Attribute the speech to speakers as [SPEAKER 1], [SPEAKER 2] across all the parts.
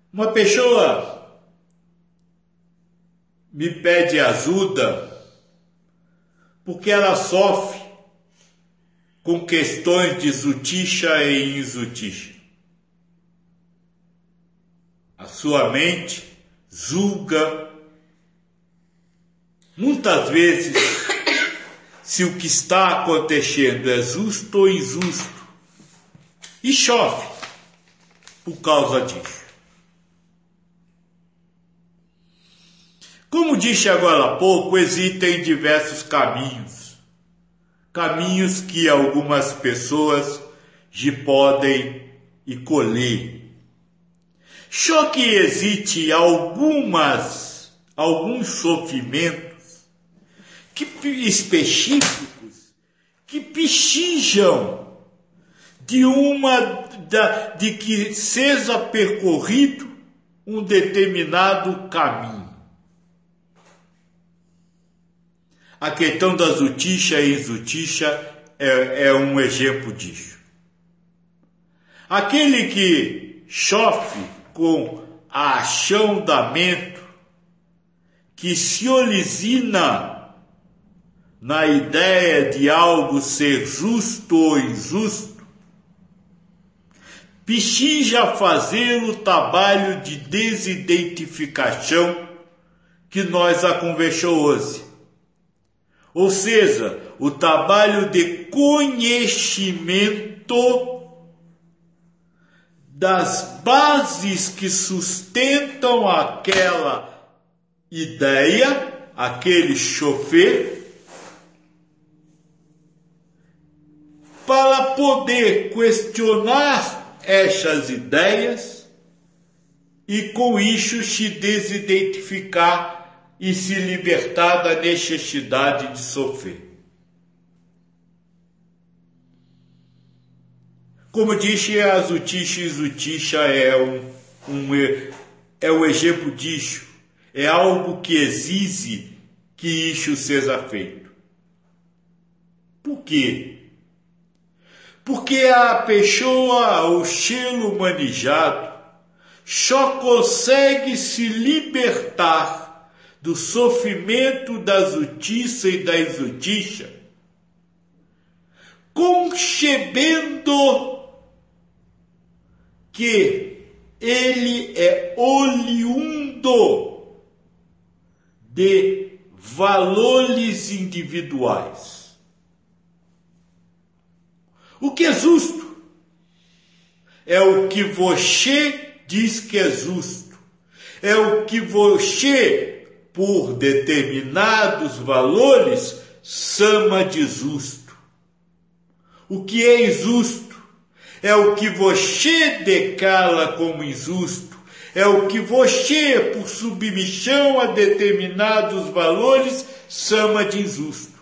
[SPEAKER 1] Uma pessoa me pede ajuda porque ela sofre com questões de zutisha e inzutisha. A sua mente julga muitas vezes se o que está acontecendo é justo ou injusto e sofre por causa disso. Como disse agora há pouco, existem diversos caminhos que algumas pessoas já podem escolher. Só que existe alguns sofrimentos específicos que precisam de que seja percorrido um determinado caminho. A questão da zutisha e inzutisha é um exemplo disso. Aquele que sofre com a ação da mente, que se origina na ideia de algo ser justo ou injusto, precisa fazer o trabalho de desidentificação que nós já conversamos hoje. Ou seja, o trabalho de conhecimento das bases que sustentam aquela ideia, aquele chofer, para poder questionar essas ideias e com isso se desidentificar e se libertar da necessidade de sofrer. Como disse, a zutisha e zutisha é um exemplo disso. É algo que exige que isso seja feito. Por quê? Porque a pessoa, o ser humanizado, só consegue se libertar do sofrimento da zutisha e da inzutisha, concebendo que ele é oriundo de valores individuais. O que é justo é o que você diz que é justo, é o que você, por determinados valores, chama de justo. O que é injusto é o que você declara como injusto, é o que você, por submissão a determinados valores, chama de injusto.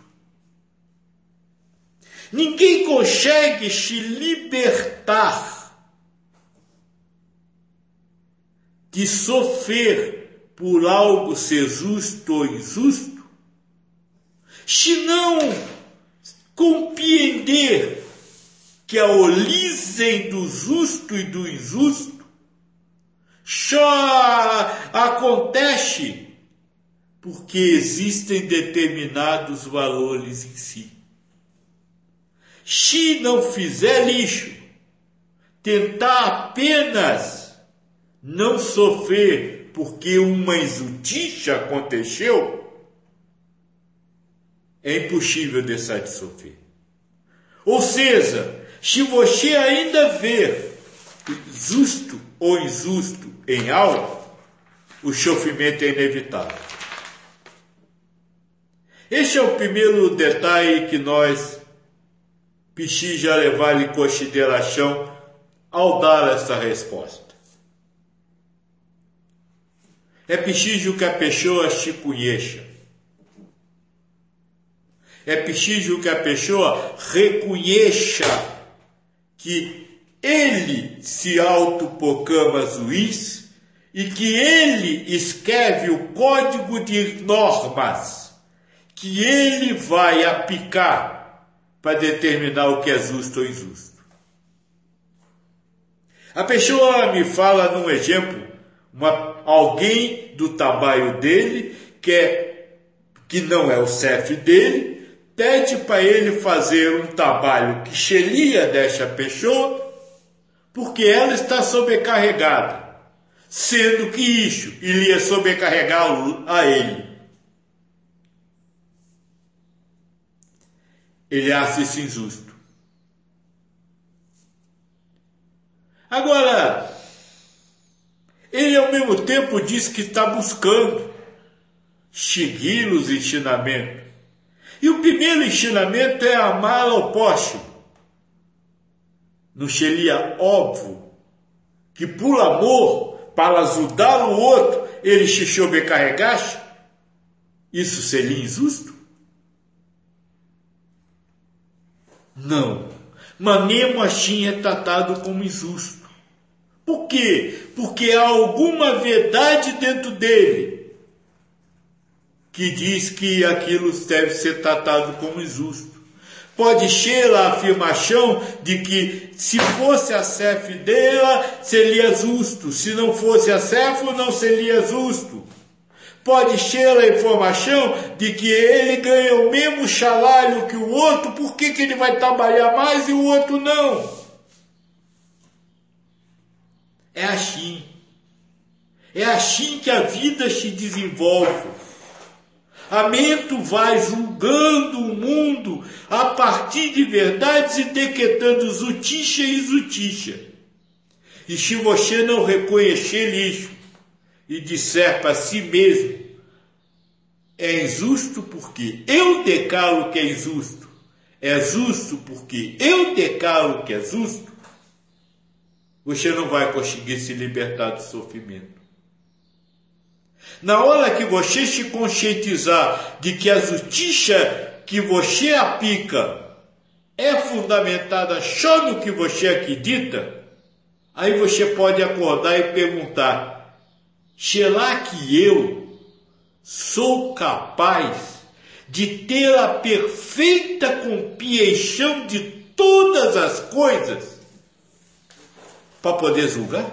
[SPEAKER 1] Ninguém consegue se libertar de sofrer por algo ser justo ou injusto, se não compreender que a origem do justo e do injusto só acontece porque existem determinados valores em si. Se não fizer isso, tentar apenas não sofrer porque uma injustiça aconteceu, é impossível deixar de sofrer. Ou seja, se você ainda vê justo ou injusto em algo, o sofrimento é inevitável. Esse é o primeiro detalhe que nós precisamos levar em consideração ao dar essa resposta. É preciso que a pessoa se conheça. É preciso que a pessoa reconheça que ele se autoproclama juiz e que ele escreve o código de normas que ele vai aplicar para determinar o que é justo ou injusto. A pessoa me fala num exemplo alguém do trabalho dele, que não é o chefe dele, pede para ele fazer um trabalho que seria desta pessoa, porque ela está sobrecarregada, sendo que isso iria sobrecarregar a ele. Ele acha isso injusto. Agora, ele ao mesmo tempo diz que está buscando seguir os ensinamentos. E o primeiro ensinamento é amar ao próximo. Não seria óbvio que por amor, para ajudar o outro, ele se sobrecarregasse? Isso seria injusto? Não, mas mesmo assim é tratado como injusto. Por quê? Porque há alguma verdade dentro dele que diz que aquilo deve ser tratado como injusto. Pode ser a afirmação de que se fosse a chefe dela, seria justo. Se não fosse a chefe, não seria justo. Pode ser a informação de que ele ganha o mesmo salário que o outro, por que ele vai trabalhar mais e o outro não? É assim. É assim que a vida se desenvolve. A mente vai julgando o mundo a partir de verdades e decretando justiça e injustiça. E se você não reconhecer isso e disser para si mesmo, é injusto porque eu declaro que é injusto, é justo porque eu declaro que é justo, você não vai conseguir se libertar do sofrimento. Na hora que você se conscientizar de que a justiça que você aplica é fundamentada só no que você acredita, aí você pode acordar e perguntar, será que eu sou capaz de ter a perfeita compreensão de todas as coisas para poder julgar?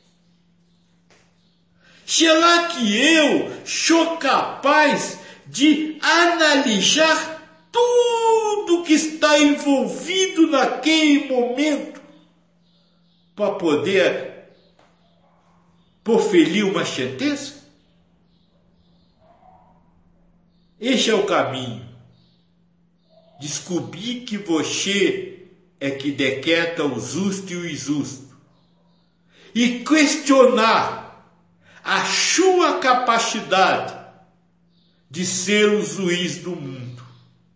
[SPEAKER 1] Será que eu sou capaz de analisar tudo que está envolvido naquele momento para poder proferir uma sentença? Este é o caminho. Descobrir que você é que decreta o justo e o injusto. E questionar a sua capacidade de ser o juiz do mundo.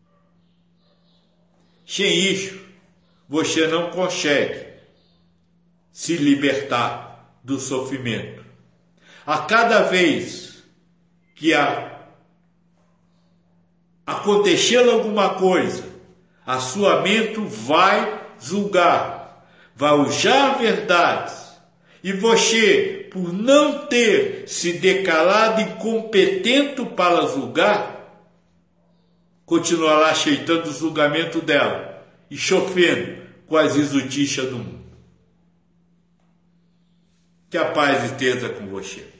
[SPEAKER 1] Sem isso, você não consegue se libertar do sofrimento. A cada vez que acontecer alguma coisa, a sua mente vai julgar, vai usar verdades, e você, por não ter se declarado incompetente para julgar, continuará aceitando o julgamento dela e sofrendo com as injustiças do mundo. Que a paz esteja com você.